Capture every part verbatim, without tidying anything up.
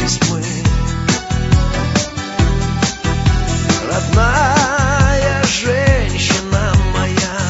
расстались мы. Родная женщина моя,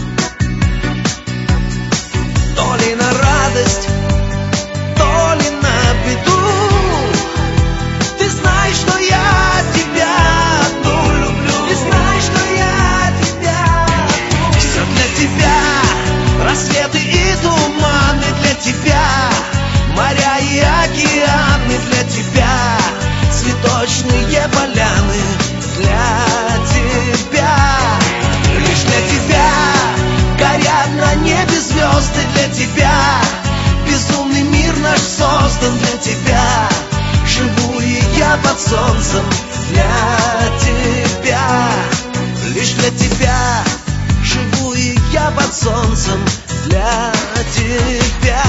то ли на радость, то ли на беду, ты знаешь, что я тебя одну люблю. Ты знаешь, что я тебя люблю. Все для тебя, рассветы и туманы для тебя, моря и океаны для тебя, цветочные поляны для тебя. Лишь для тебя горят на небе звезды для тебя, безумный мир наш создан для тебя, живу и я под солнцем для тебя. Лишь для тебя живу и я под солнцем для тебя.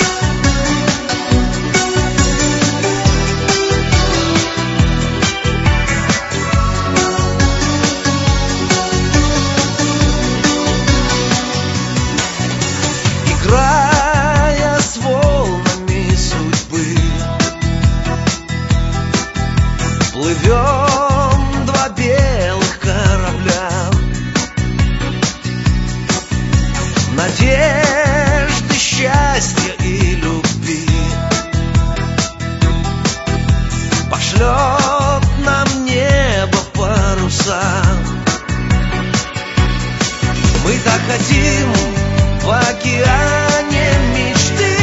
Играя с волнами судьбы, плывем два белых корабля, надежды, счастья и любви. Пошлет нам небо паруса. Мы так хотим в океане мечты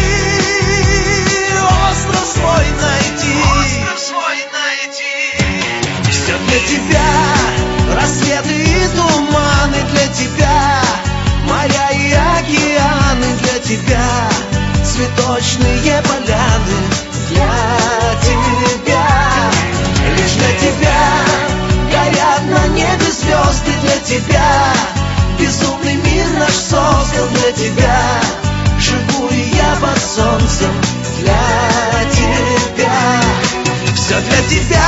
остров свой найти. Остров свой найти. Все для тебя, рассветы и туманы для тебя, моря и океаны для тебя, цветочные поляны для тебя. Лишь для тебя горят на небе звезды для тебя, безумный мир наш создан для тебя, живу и я под солнцем для тебя. Все для тебя,